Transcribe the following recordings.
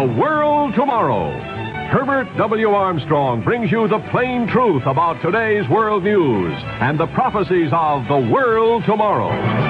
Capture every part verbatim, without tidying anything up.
The World Tomorrow. Herbert W. Armstrong brings you the plain truth about today's world news and the prophecies of the world tomorrow.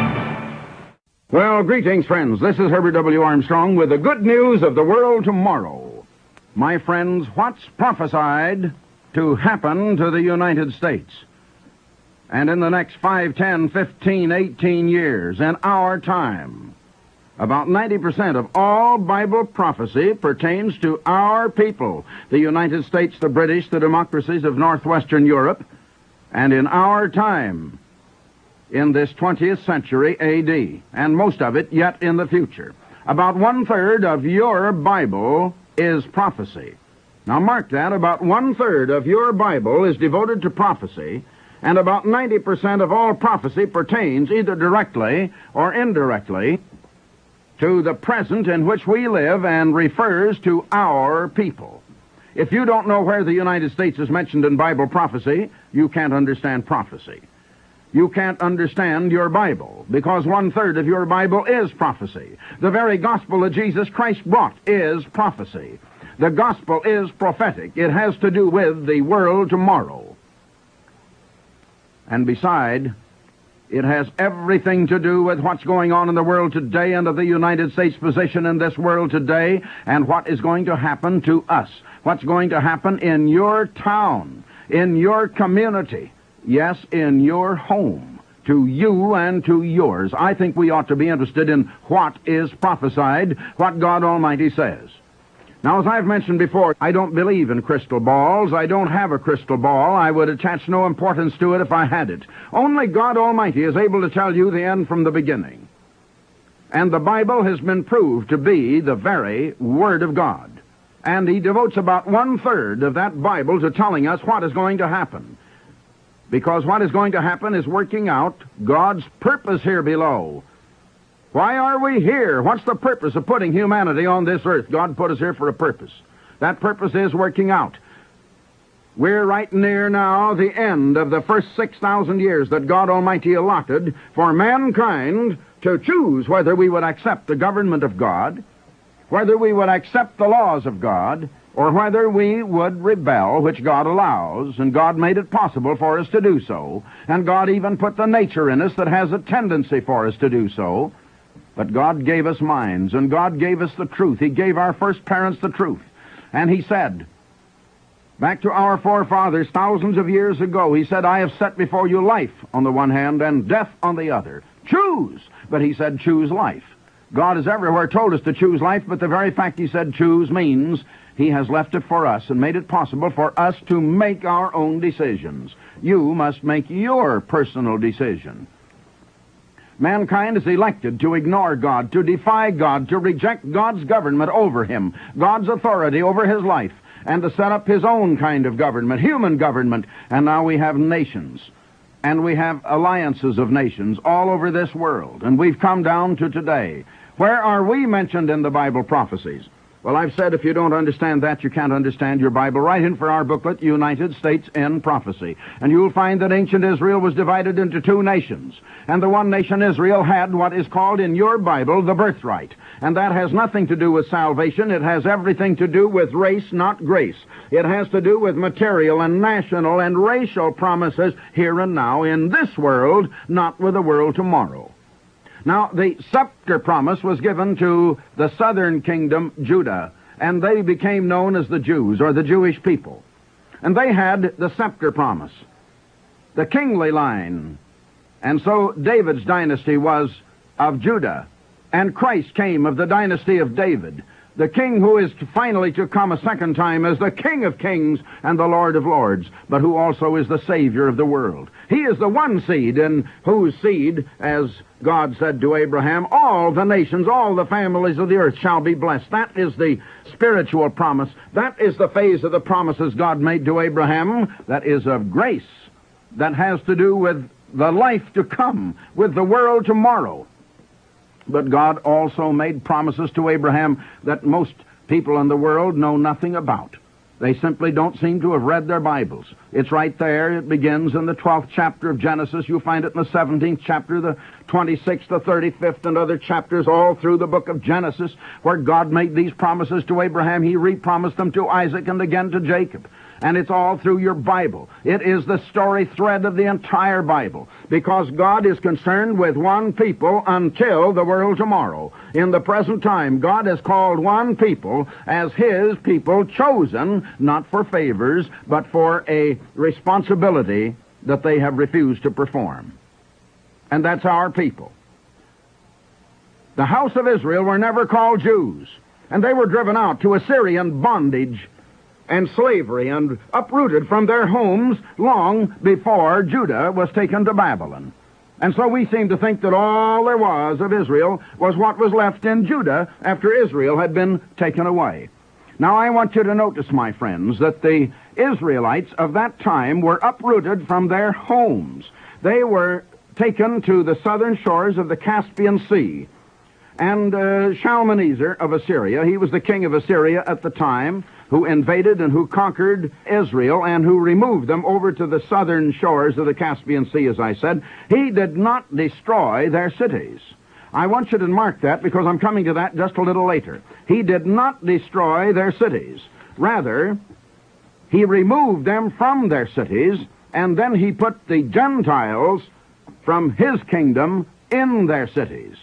Well, greetings, friends. This is Herbert W. Armstrong with the good news of the world tomorrow. My friends, what's prophesied to happen to the United States? And in the next five, ten, fifteen, eighteen years, in our time, about ninety percent of all Bible prophecy pertains to our people, the United States, the British, the democracies of northwestern Europe, and in our time, in this twentieth century A D, and most of it yet in the future. About one-third of your Bible is prophecy. Now mark that, about one-third of your Bible is devoted to prophecy, and about ninety percent of all prophecy pertains either directly or indirectly to the present in which we live and refers to our people. If you don't know where the United States is mentioned in Bible prophecy, you can't understand prophecy. You can't understand your Bible, because one-third of your Bible is prophecy. The very gospel that Jesus Christ brought is prophecy. The gospel is prophetic. It has to do with the world tomorrow. And beside, it has everything to do with what's going on in the world today and of the United States' position in this world today and what is going to happen to us. What's going to happen in your town, in your community, yes, in your home, to you and to yours. I think we ought to be interested in what is prophesied, what God Almighty says. Now, as I've mentioned before, I don't believe in crystal balls. I don't have a crystal ball. I would attach no importance to it if I had it. Only God Almighty is able to tell you the end from the beginning. And the Bible has been proved to be the very Word of God. And He devotes about one-third of that Bible to telling us what is going to happen. Because what is going to happen is working out God's purpose here below. Why are we here? What's the purpose of putting humanity on this earth? God put us here for a purpose. That purpose is working out. We're right near now the end of the first six thousand years that God Almighty allotted for mankind to choose whether we would accept the government of God, whether we would accept the laws of God, or whether we would rebel, which God allows, and God made it possible for us to do so, and God even put the nature in us that has a tendency for us to do so. But God gave us minds, and God gave us the truth. He gave our first parents the truth. And He said, back to our forefathers thousands of years ago, He said, I have set before you life on the one hand and death on the other. Choose! But He said, choose life. God has everywhere told us to choose life, but the very fact He said choose means He has left it for us and made it possible for us to make our own decisions. You must make your personal decision. Mankind is elected to ignore God, to defy God, to reject God's government over him, God's authority over his life, and to set up his own kind of government, human government. And now we have nations, and we have alliances of nations all over this world. And we've come down to today. Where are we mentioned in the Bible prophecies? Well, I've said if you don't understand that, you can't understand your Bible. Write in for our booklet, United States in Prophecy. And you'll find that ancient Israel was divided into two nations. And the one nation, Israel, had what is called in your Bible the birthright. And that has nothing to do with salvation. It has everything to do with race, not grace. It has to do with material and national and racial promises here and now in this world, not with the world tomorrow. Now, the scepter promise was given to the southern kingdom, Judah, and they became known as the Jews, or the Jewish people. And they had the scepter promise, the kingly line. And so David's dynasty was of Judah, and Christ came of the dynasty of David, the king who is finally to come a second time as the King of kings and the Lord of lords, but who also is the Savior of the world. He is the one seed in whose seed, as God said to Abraham, all the nations, all the families of the earth shall be blessed. That is the spiritual promise. That is the phase of the promises God made to Abraham that is of grace, that has to do with the life to come, with the world tomorrow. But God also made promises to Abraham that most people in the world know nothing about. They simply don't seem to have read their Bibles. It's right there. It begins in the twelfth chapter of Genesis. You'll find it in the seventeenth chapter, the twenty-sixth, the thirty-fifth, and other chapters all through the book of Genesis, where God made these promises to Abraham. He re-promised them to Isaac and again to Jacob. And it's all through your Bible. It is the story thread of the entire Bible, because God is concerned with one people until the world tomorrow. In the present time, God has called one people as His people, chosen not for favors, but for a responsibility that they have refused to perform. And that's our people. The house of Israel were never called Jews, and they were driven out to Assyrian bondage and slavery and uprooted from their homes long before Judah was taken to Babylon. And so we seem to think that all there was of Israel was what was left in Judah after Israel had been taken away. Now I want you to notice, my friends, that the Israelites of that time were uprooted from their homes. They were taken to the southern shores of the Caspian Sea. And uh, Shalmaneser of Assyria, he was the king of Assyria at the time, who invaded and who conquered Israel and who removed them over to the southern shores of the Caspian Sea, as I said. He did not destroy their cities. I want you to mark that, because I'm coming to that just a little later. He did not destroy their cities. Rather, he removed them from their cities, and then he put the Gentiles from his kingdom in their cities.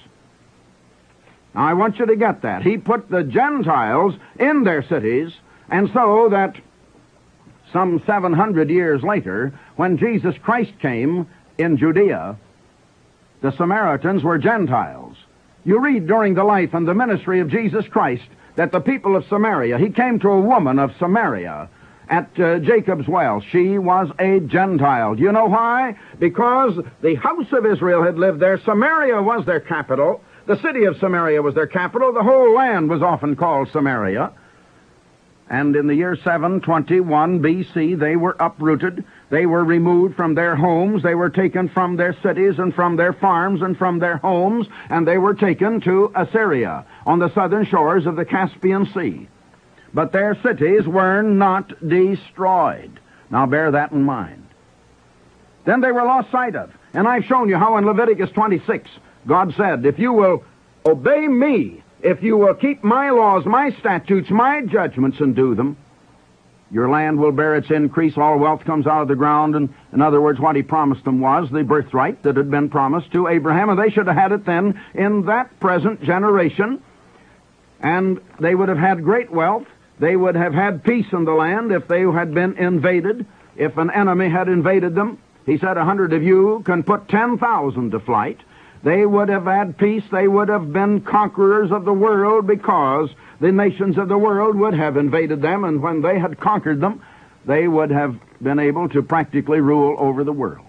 Now, I want you to get that. He put the Gentiles in their cities, and so that some seven hundred years later, when Jesus Christ came in Judea, the Samaritans were Gentiles. You read during the life and the ministry of Jesus Christ that the people of Samaria, he came to a woman of Samaria at uh, Jacob's well. She was a Gentile. Do you know why? Because the house of Israel had lived there. Samaria was their capital. The city of Samaria was their capital. The whole land was often called Samaria. And in the year seven twenty-one B C, they were uprooted. They were removed from their homes. They were taken from their cities and from their farms and from their homes, and they were taken to Assyria on the southern shores of the Caspian Sea. But their cities were not destroyed. Now bear that in mind. Then they were lost sight of. And I've shown you how in Leviticus twenty-six, God said, if you will obey me, if you will keep my laws, my statutes, my judgments, and do them, your land will bear its increase, all wealth comes out of the ground. And in other words, what he promised them was the birthright that had been promised to Abraham, and they should have had it then in that present generation. And they would have had great wealth. They would have had peace in the land if they had been invaded, if an enemy had invaded them. He said, a hundred of you can put ten thousand to flight. They would have had peace. They would have been conquerors of the world, because the nations of the world would have invaded them, and when they had conquered them, they would have been able to practically rule over the world.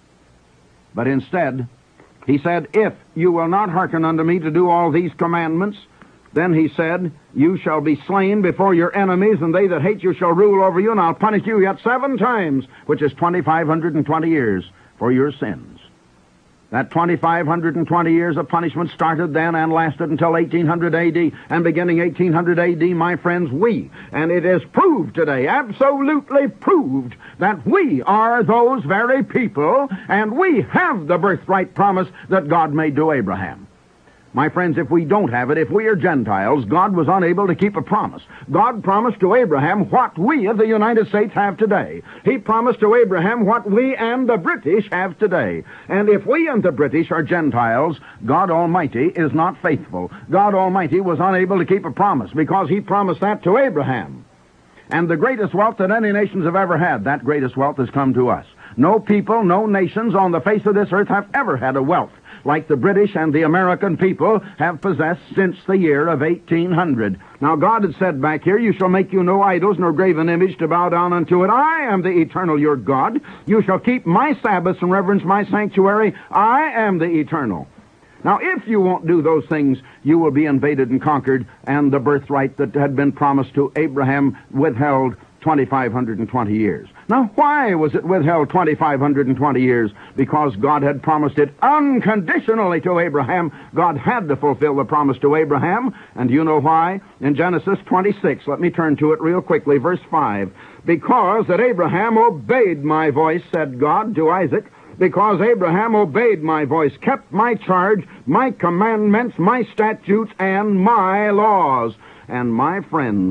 But instead, he said, if you will not hearken unto me to do all these commandments, then he said, you shall be slain before your enemies, and they that hate you shall rule over you, and I'll punish you yet seven times, which is twenty-five hundred twenty years for your sins. That twenty-five hundred twenty years of punishment started then and lasted until eighteen hundred A D. And beginning eighteen hundred A D, my friends, we, and it is proved today, absolutely proved, that we are those very people, and we have the birthright promise that God made to Abraham. My friends, if we don't have it, if we are Gentiles, God was unable to keep a promise. God promised to Abraham what we of the United States have today. He promised to Abraham what we and the British have today. And if we and the British are Gentiles, God Almighty is not faithful. God Almighty was unable to keep a promise, because He promised that to Abraham. And the greatest wealth that any nations have ever had, that greatest wealth has come to us. No people, no nations on the face of this earth have ever had a wealth like the British and the American people have possessed since the year of eighteen hundred. Now God had said back here, you shall make you no idols nor graven image to bow down unto it. I am the eternal your God. You shall keep my Sabbaths and reverence my sanctuary. I am the eternal. Now if you won't do those things, you will be invaded and conquered, and the birthright that had been promised to Abraham withheld two thousand five hundred twenty years. Now, why was it withheld two thousand five hundred twenty years? Because God had promised it unconditionally to Abraham. God had to fulfill the promise to Abraham. And do you know why? In Genesis twenty-six, let me turn to it real quickly, verse five. Because that Abraham obeyed my voice, said God to Isaac, because Abraham obeyed my voice, kept my charge, my commandments, my statutes, and my laws. And my friends,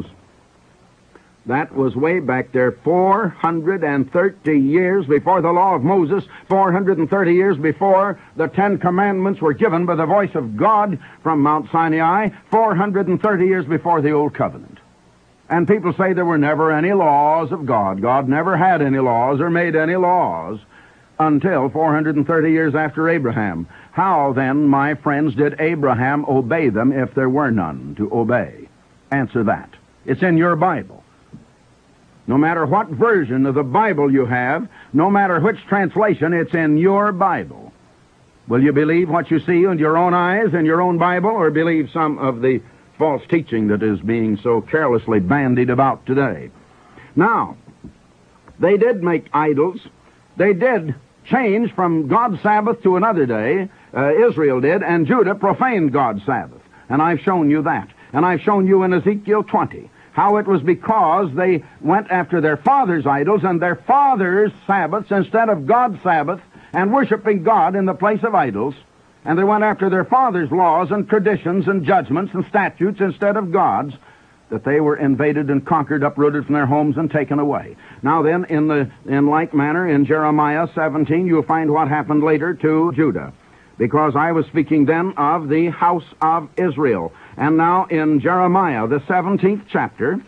that was way back there, four hundred thirty years before the law of Moses, four hundred thirty years before the Ten Commandments were given by the voice of God from Mount Sinai, four hundred thirty years before the Old Covenant. And people say there were never any laws of God. God never had any laws or made any laws until four hundred thirty years after Abraham. How then, my friends, did Abraham obey them if there were none to obey? Answer that. It's in your Bible. No matter what version of the Bible you have, no matter which translation, it's in your Bible. Will you believe what you see with your own eyes in your own Bible, or believe some of the false teaching that is being so carelessly bandied about today? Now, they did make idols. They did change from God's Sabbath to another day. Uh, Israel did, and Judah profaned God's Sabbath. And I've shown you that. And I've shown you in Ezekiel twenty how it was because they went after their father's idols and their father's Sabbaths instead of God's Sabbath, and worshiping God in the place of idols. And they went after their father's laws and traditions and judgments and statutes instead of God's, that they were invaded and conquered, uprooted from their homes, and taken away. Now then, in the in like manner, in Jeremiah seventeen, you'll find what happened later to Judah, because I was speaking then of the house of Israel. And now in Jeremiah, the seventeenth chapter,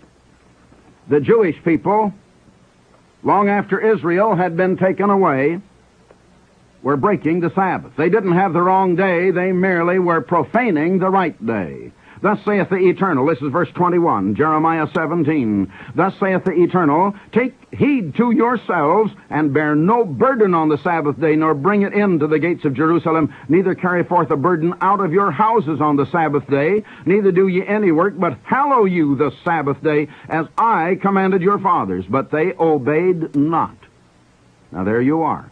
the Jewish people, long after Israel had been taken away, were breaking the Sabbath. They didn't have the wrong day, they merely were profaning the right day. Thus saith the Eternal, this is verse twenty-one, Jeremiah seventeen. Thus saith the Eternal, take heed to yourselves, and bear no burden on the Sabbath day, nor bring it into the gates of Jerusalem, neither carry forth a burden out of your houses on the Sabbath day, neither do ye any work, but hallow you the Sabbath day, as I commanded your fathers. But they obeyed not. Now there you are.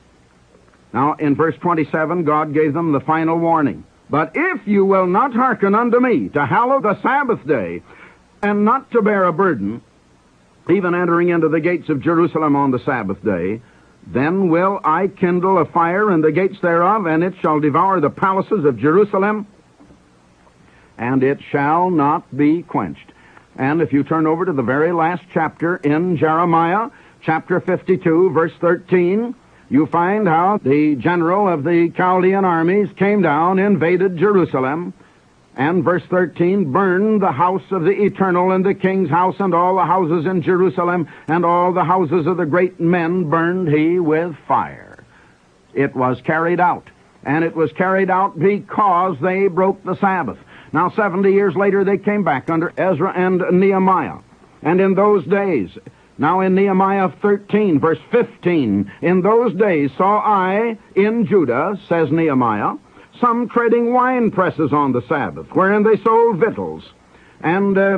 Now in verse twenty-seven, God gave them the final warning. But if you will not hearken unto me, to hallow the Sabbath day, and not to bear a burden, even entering into the gates of Jerusalem on the Sabbath day, then will I kindle a fire in the gates thereof, and it shall devour the palaces of Jerusalem, and it shall not be quenched. And if you turn over to the very last chapter in Jeremiah, chapter fifty-two, verse thirteen, you find how the general of the Chaldean armies came down, invaded Jerusalem, and verse thirteen, burned the house of the Eternal and the king's house, and all the houses in Jerusalem, and all the houses of the great men burned he with fire. It was carried out, and it was carried out because they broke the Sabbath. Now seventy years later they came back under Ezra and Nehemiah, and in those days, now in Nehemiah thirteen, verse fifteen, in those days saw I in Judah, says Nehemiah, some treading wine presses on the Sabbath, wherein they sold victuals. And uh,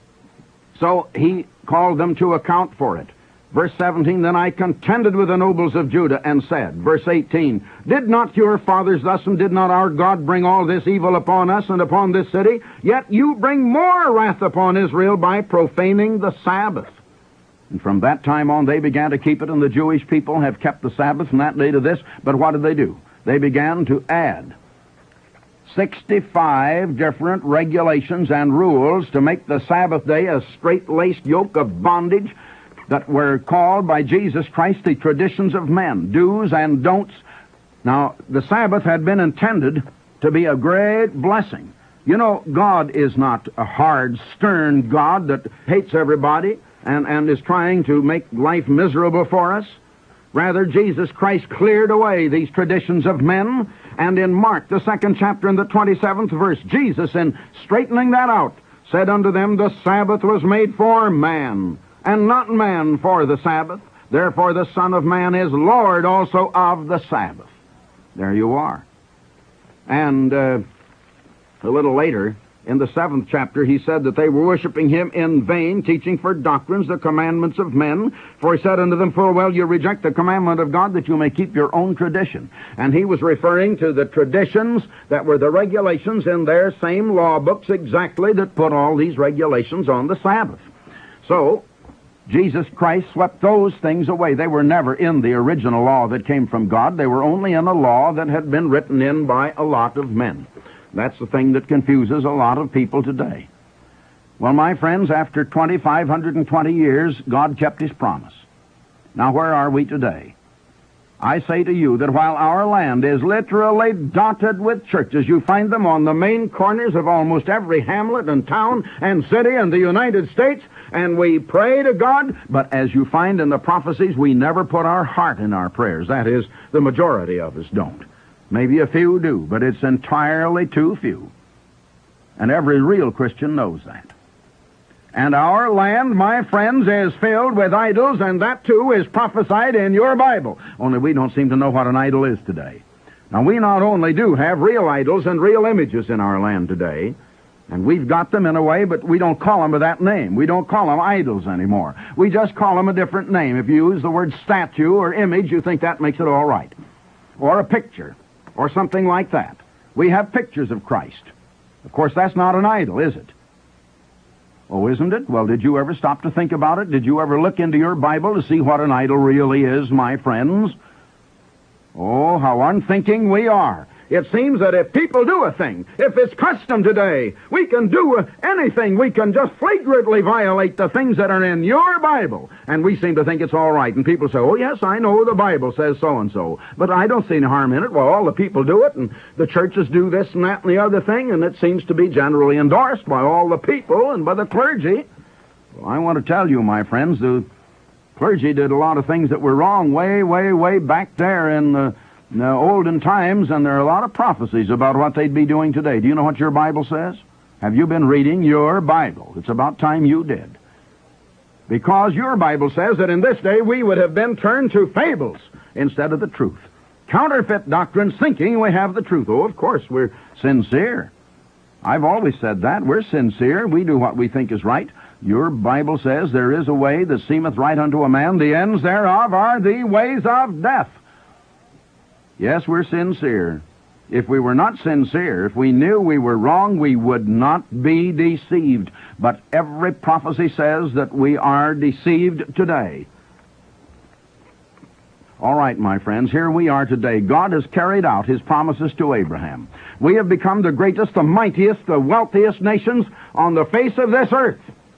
so he called them to account for it. Verse seventeen, then I contended with the nobles of Judah and said, verse eighteen, did not your fathers thus, and did not our God bring all this evil upon us and upon this city? Yet you bring more wrath upon Israel by profaning the Sabbath. And from that time on, they began to keep it, and the Jewish people have kept the Sabbath from that day to this. But what did they do? They began to add sixty-five different regulations and rules to make the Sabbath day a straight-laced yoke of bondage that were called by Jesus Christ the traditions of men, do's and don'ts. Now, the Sabbath had been intended to be a great blessing. You know, God is not a hard, stern God that hates everybody and, and is trying to make life miserable for us. Rather, Jesus Christ cleared away these traditions of men, and in Mark, the second chapter and the twenty-seventh verse, Jesus, in straightening that out, said unto them, the Sabbath was made for man, and not man for the Sabbath. Therefore the Son of Man is Lord also of the Sabbath. There you are. And uh, a little later, In the seventh chapter, he said that they were worshiping him in vain, teaching for doctrines the commandments of men. For he said unto them full well, you reject the commandment of God that you may keep your own tradition. And he was referring to the traditions that were the regulations in their same law books exactly that put all these regulations on the Sabbath. So, Jesus Christ swept those things away. They were never in the original law that came from God. They were only in a law that had been written in by a lot of men. That's the thing that confuses a lot of people today. Well, my friends, after two thousand five hundred twenty years, God kept his promise. Now, where are we today? I say to you that while our land is literally dotted with churches, you find them on the main corners of almost every hamlet and town and city in the United States, and we pray to God, but as you find in the prophecies, we never put our heart in our prayers. That is, the majority of us don't. Maybe a few do, but it's entirely too few. And every real Christian knows that. And our land, my friends, is filled with idols, and that too is prophesied in your Bible. Only we don't seem to know what an idol is today. Now, we not only do have real idols and real images in our land today, and we've got them in a way, but we don't call them by that name. We don't call them idols anymore. We just call them a different name. If you use the word statue or image, you think that makes it all right. Or a picture, or something like that. We have pictures of Christ. Of course, that's not an idol, is it? Oh, isn't it? Well, did you ever stop to think about it? Did you ever look into your Bible to see what an idol really is, my friends? Oh, how unthinking we are. It seems that if people do a thing, if it's custom today, we can do anything. We can just flagrantly violate the things that are in your Bible. And we seem to think it's all right. And people say, oh, yes, I know the Bible says so-and-so. But I don't see any harm in it. Well, all the people do it, and the churches do this and that and the other thing, and it seems to be generally endorsed by all the people and by the clergy. Well, I want to tell you, my friends, the clergy did a lot of things that were wrong way, way, way back there in the In the olden times, and there are a lot of prophecies about what they'd be doing today. Do you know what your Bible says? Have you been reading your Bible? It's about time you did. Because your Bible says that in this day we would have been turned to fables instead of the truth. Counterfeit doctrines thinking we have the truth. Oh, of course, we're sincere. I've always said that. We're sincere. We do what we think is right. Your Bible says there is a way that seemeth right unto a man. The ends thereof are the ways of death. Yes, we're sincere. If we were not sincere, if we knew we were wrong, we would not be deceived. But every prophecy says that we are deceived today. All right, my friends, here we are today. God has carried out his promises to Abraham. We have become the greatest, the mightiest, the wealthiest nations on the face of this earth.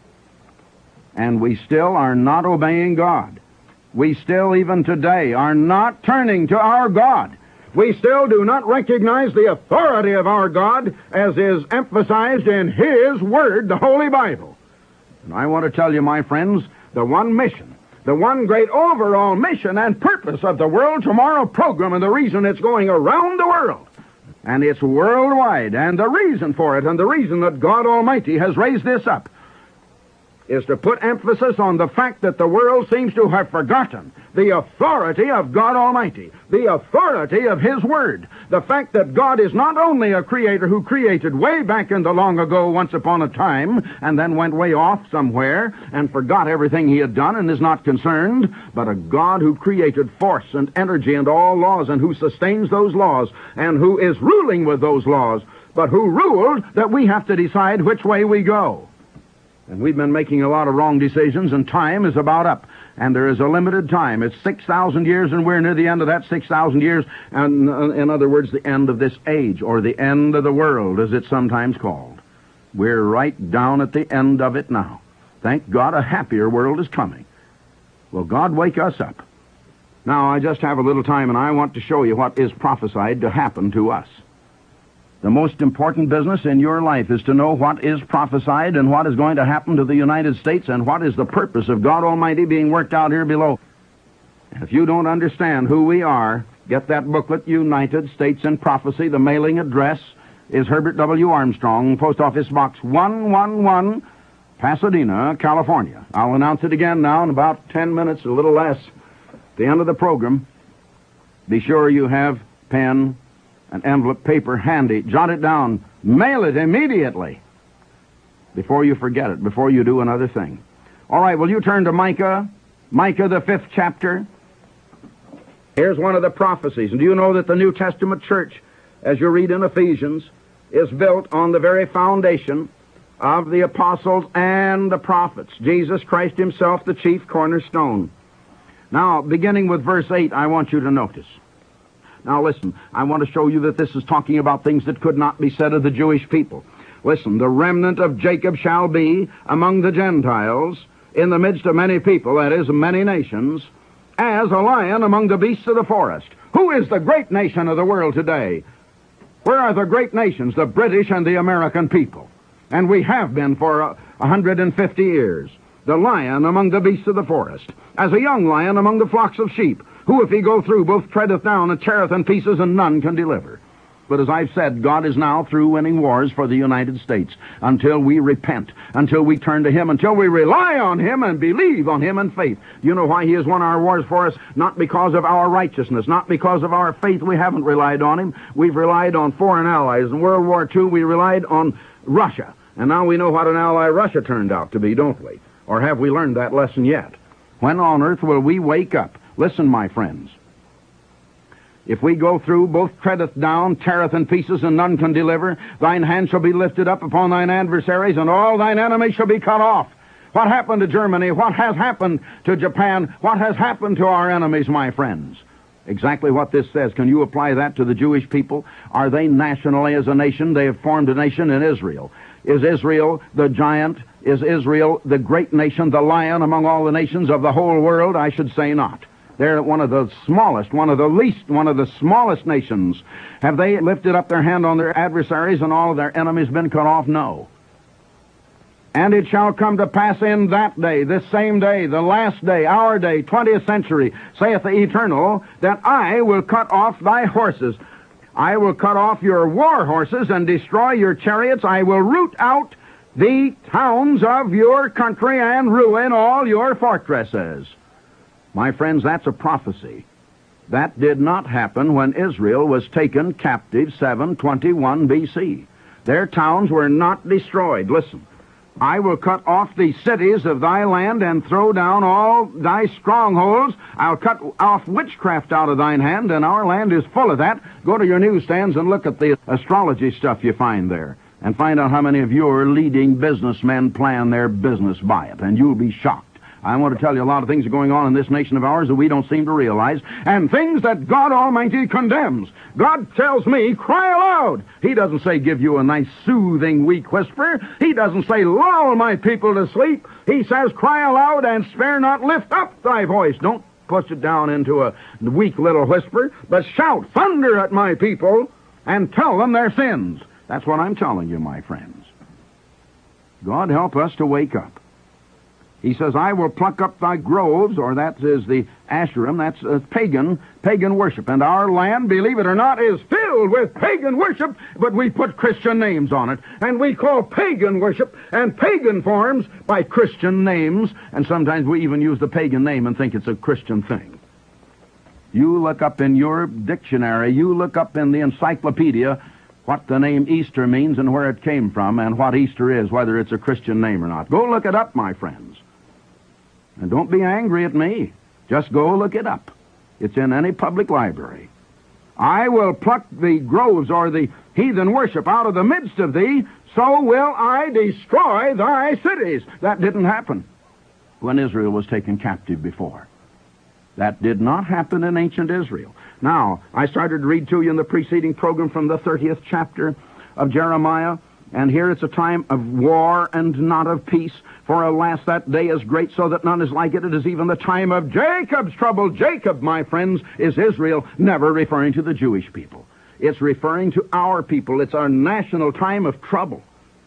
And we still are not obeying God. We still, even today, are not turning to our God. We still do not recognize the authority of our God as is emphasized in his Word, the Holy Bible. And I want to tell you, my friends, the one mission, the one great overall mission and purpose of the World Tomorrow program, and the reason it's going around the world, and it's worldwide, and the reason for it, and the reason that God Almighty has raised this up, is to put emphasis on the fact that the world seems to have forgotten the authority of God Almighty, the authority of his Word, the fact that God is not only a creator who created way back in the long ago once upon a time and then went way off somewhere and forgot everything he had done and is not concerned, but a God who created force and energy and all laws and who sustains those laws and who is ruling with those laws, but who ruled that we have to decide which way we go. And we've been making a lot of wrong decisions, and time is about up. And there is a limited time. It's six thousand years, and we're near the end of that six thousand years. And uh, in other words, the end of this age, or the end of the world, as it's sometimes called. We're right down at the end of it now. Thank God a happier world is coming. Will God wake us up? Now, I just have a little time, and I want to show you what is prophesied to happen to us. The most important business in your life is to know what is prophesied and what is going to happen to the United States and what is the purpose of God Almighty being worked out here below. And if you don't understand who we are, get that booklet, United States in Prophecy. The mailing address is Herbert W. Armstrong, Post Office Box one one one, Pasadena, California. I'll announce it again now in about ten minutes, a little less, at the end of the program. Be sure you have pen, an envelope, paper handy. Jot it down. Mail it immediately. before you forget it, before you do another thing. All right, will you turn to Micah? Micah, the fifth chapter. Here's one of the prophecies. And do you know that the New Testament church, as you read in Ephesians, is built on the very foundation of the apostles and the prophets. Jesus Christ himself, the chief cornerstone. Now, beginning with verse eight, I want you to notice. Now listen, I want to show you that this is talking about things that could not be said of the Jewish people. Listen, the remnant of Jacob shall be among the Gentiles, in the midst of many people, that is, many nations, as a lion among the beasts of the forest. Who is the great nation of the world today? Where are the great nations? The British and the American people. And we have been for a hundred and fifty years. The lion among the beasts of the forest, as a young lion among the flocks of sheep, who if he go through both treadeth down and teareth in pieces, and none can deliver. But as I've said, God is now through winning wars for the United States until we repent, until we turn to Him, until we rely on Him and believe on Him in faith. Do you know why He has won our wars for us? Not because of our righteousness, not because of our faith. We haven't relied on Him. We've relied on foreign allies. In World War Two, we relied on Russia. And now we know what an ally Russia turned out to be, don't we? Or have we learned that lesson yet? When on earth will we wake up? Listen, my friends. If we go through, both treadeth down, teareth in pieces, and none can deliver, thine hand shall be lifted up upon thine adversaries, and all thine enemies shall be cut off. What happened to Germany? What has happened to Japan? What has happened to our enemies, my friends? Exactly what this says. Can you apply that to the Jewish people? Are they nationally as a nation? They have formed a nation in Israel. Is Israel the giant? Is Israel the great nation, the lion among all the nations of the whole world? I should say not. They're one of the smallest, one of the least, one of the smallest nations. Have they lifted up their hand on their adversaries and all of their enemies been cut off? No. And it shall come to pass in that day, this same day, the last day, our day, twentieth century, saith the Eternal, that I will cut off thy horses. I will cut off your war horses and destroy your chariots. I will root out the towns of your country and ruin all your fortresses. My friends, that's a prophecy. That did not happen when Israel was taken captive seven twenty-one B C. Their towns were not destroyed. Listen, I will cut off the cities of thy land and throw down all thy strongholds. I'll cut off witchcraft out of thine hand, and our land is full of that. Go to your newsstands and look at the astrology stuff you find there, and find out how many of your leading businessmen plan their business by it, and you'll be shocked. I want to tell you a lot of things are going on in this nation of ours that we don't seem to realize, and things that God Almighty condemns. God tells me, cry aloud. He doesn't say give you a nice soothing weak whisper. He doesn't say lull my people to sleep. He says cry aloud and spare not, lift up thy voice. Don't push it down into a weak little whisper, but shout thunder at my people and tell them their sins. That's what I'm telling you, my friends. God help us to wake up. He says, I will pluck up thy groves, or that is the Asherim, that's uh, pagan, pagan worship. And our land, believe it or not, is filled with pagan worship, but we put Christian names on it. And we call pagan worship and pagan forms by Christian names, and sometimes we even use the pagan name and think it's a Christian thing. You look up in your dictionary, you look up in the encyclopedia what the name Easter means and where it came from and what Easter is, whether it's a Christian name or not. Go look it up, my friends. And don't be angry at me. Just go look it up. It's in any public library. I will pluck the groves or the heathen worship out of the midst of thee, so will I destroy thy cities. That didn't happen when Israel was taken captive before. That did not happen in ancient Israel. Now, I started to read to you in the preceding program from the thirtieth chapter of Jeremiah, and here it's a time of war and not of peace. For alas, that day is great, so that none is like it. It is even the time of Jacob's trouble. Jacob, my friends, is Israel, never referring to the Jewish people. It's referring to our people. It's our national time of trouble.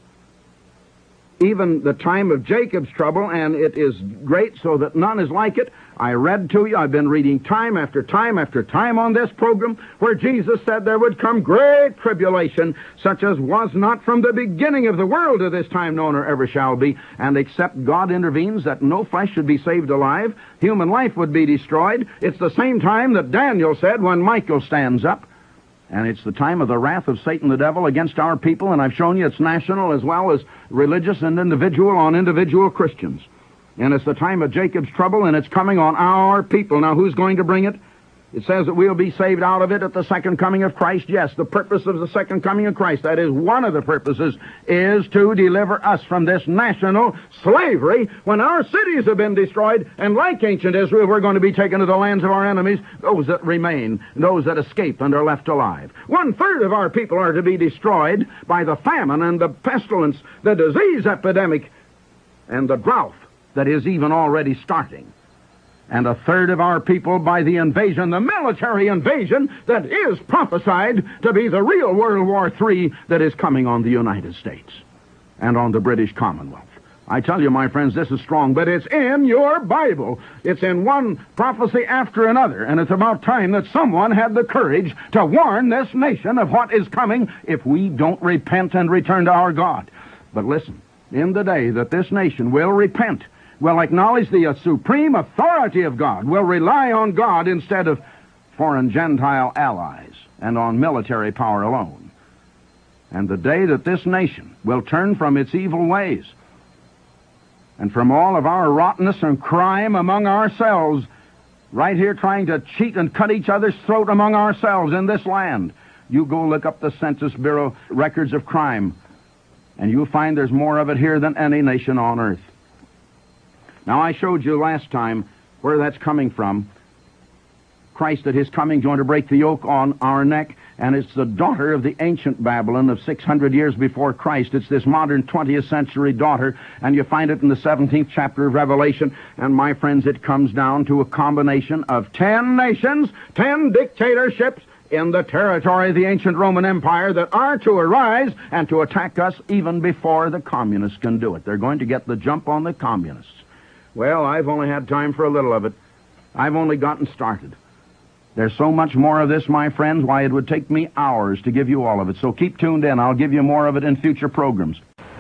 Even the time of Jacob's trouble, and it is great so that none is like it. I read to you, I've been reading time after time after time on this program, where Jesus said there would come great tribulation, such as was not from the beginning of the world to this time known or ever shall be. And except God intervenes that no flesh should be saved alive, human life would be destroyed. It's the same time that Daniel said when Michael stands up And it's the time of the wrath of Satan the devil against our people, and I've shown you it's national as well as religious and individual on individual Christians. And it's the time of Jacob's trouble, and it's coming on our people. Now, who's going to bring it? It says that we'll be saved out of it at the second coming of Christ. Yes, the purpose of the second coming of Christ, that is one of the purposes, is to deliver us from this national slavery when our cities have been destroyed, and like ancient Israel, we're going to be taken to the lands of our enemies, those that remain, those that escape and are left alive. One-third of our people are to be destroyed by the famine and the pestilence, the disease epidemic, and the drought that is even already starting. And a third of our people by the invasion, the military invasion that is prophesied to be the real World War Three that is coming on the United States and on the British Commonwealth. I tell you, my friends, this is strong, but it's in your Bible. It's in one prophecy after another, and it's about time that someone had the courage to warn this nation of what is coming if we don't repent and return to our God. But listen, in the day that this nation will repent, will acknowledge the uh, supreme authority of God, will rely on God instead of foreign Gentile allies and on military power alone. And the day that this nation will turn from its evil ways and from all of our rottenness and crime among ourselves, right here trying to cheat and cut each other's throat among ourselves in this land. You go look up the Census Bureau records of crime, and you'll find there's more of it here than any nation on earth. Now, I showed you last time where that's coming from. Christ at his coming is going to break the yoke on our neck, and it's the daughter of the ancient Babylon of six hundred years before Christ. It's this modern twentieth century daughter, and you find it in the seventeenth chapter of Revelation. And my friends, it comes down to a combination of ten nations, ten dictatorships in the territory of the ancient Roman Empire that are to arise and to attack us even before the communists can do it. They're going to get the jump on the communists. Well, I've only had time for a little of it. I've only gotten started. There's so much more of this, my friends, why it would take me hours to give you all of it. So keep tuned in. I'll give you more of it in future programs.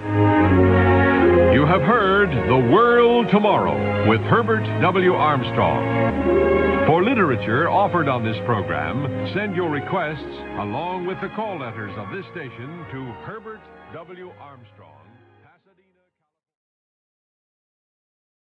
You have heard The World Tomorrow with Herbert W. Armstrong. For literature offered on this program, send your requests along with the call letters of this station to Herbert W. Armstrong.